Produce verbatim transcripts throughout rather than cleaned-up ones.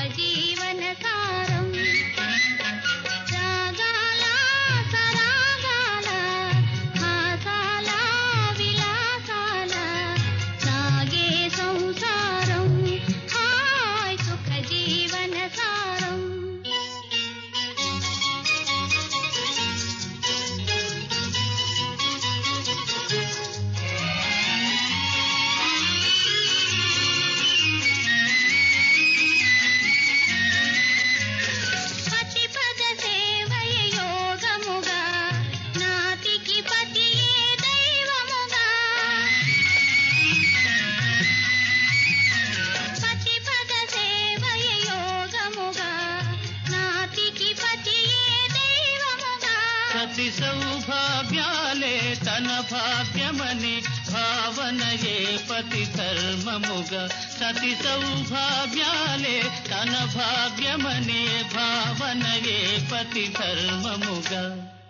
జీవన సారం రాగాల సరాగాల హాసాల విలాసాల సాగే సంసారం హాయ్ సుఖ జీవన సారం సతి సౌభాగ్యాలే తన భాగ్యమని భావనయే పతి ధర్మముగా సతి సౌభాగ్యాలే తన భాగ్యమనే భావనయే పతి ధర్మముగా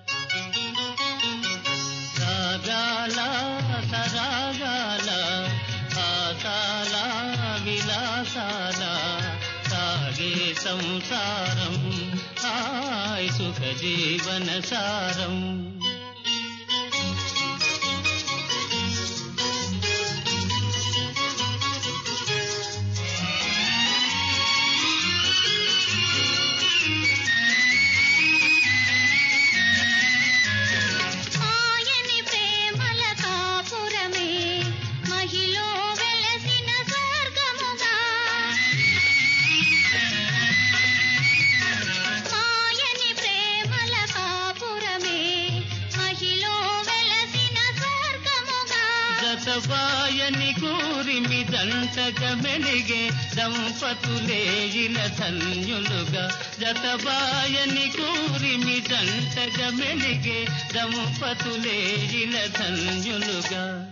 రాగాల సరాగాల ఆసాల విలాసాల సాగే సంసారం హాయ్ సుఖ జీవన సారం మాయని ప్రేమల కాపురమే మహిలో వెలసిన స్వర్గముగా మాయని ప్రేమల కాపురమే మహిలో వెలసిన స్వర్గముగా జతవాయని కూరిమి దంతగా మెలిగే దంపతులే ఇల ధన్యులుగా జతవాయని కూరిమి దంతగా మెలిగే దంపతులే ఇల ధన్యులుగా